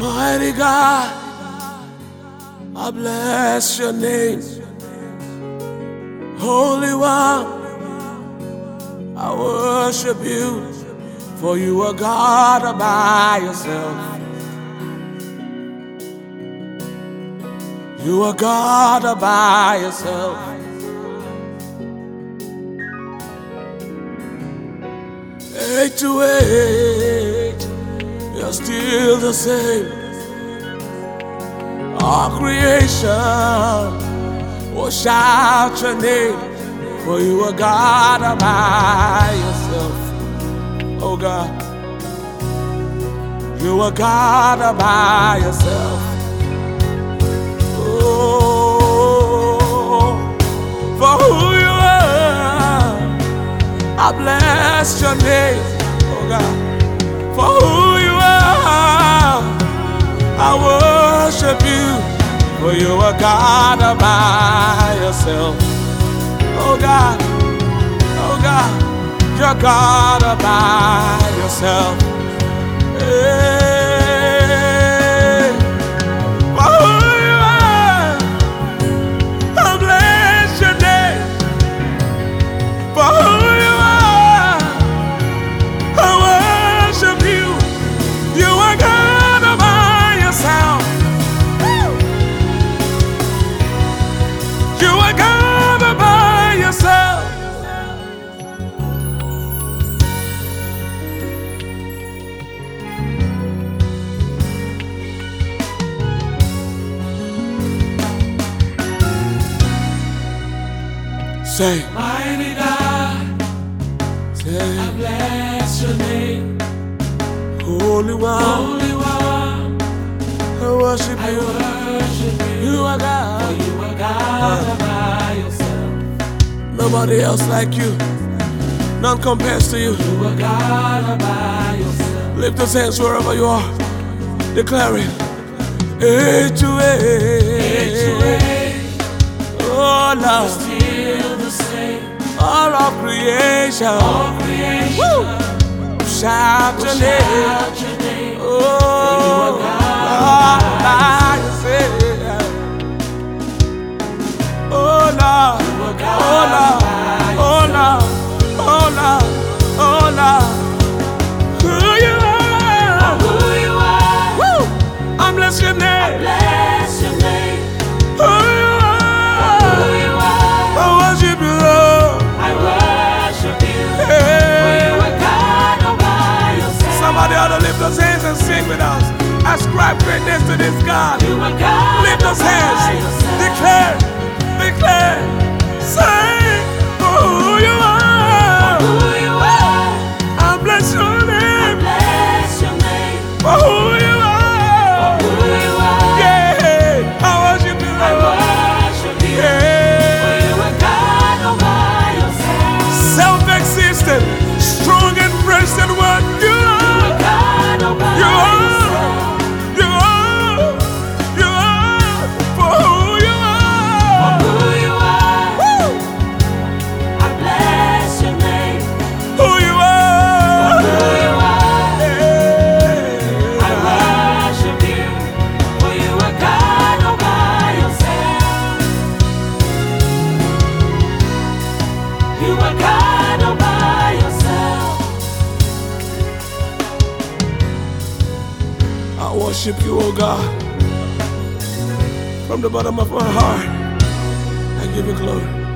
Mighty God, I bless your name. Holy One, I worship you, for you are God all by yourself. You are God all by yourself. Age to age, you're still the same. All creation will shout your name, for you are God all by yourself. Oh God, you are God all by yourself. Oh, for who you are, I bless your name. Oh God, for who you are, I worship you, for you are God all by yourself. Oh God, you're God all by yourself. Hey, for who you are, I bless your name. For who you are, I worship you. You are God all by yourself. You are God all by yourself. Say, mighty God, say, I bless your name. Holy One, I worship you. You are God, for you are God all by yourself. Nobody else like you, none compares to you. You are God all by yourself. Lift those hands wherever you are, declaring, age to age, oh Lord, still the same. All of creation, woo, shout your name. Oh, Lord, I say, oh Lord, oh Lord, oh Lord, oh Lord, oh Lord, who you are, woo, I bless your name. Who you are, I worship you, Lord. Somebody ought to lift those hands and sing with us. Ascribe greatness to this God. Lift those hands. Declare, say, for who you are. I bless your name. For who you are. Yeah, I worship you, Lord. Yeah. Self-existent, strong and present one. I worship you, oh God, from the bottom of my heart. I give you glory.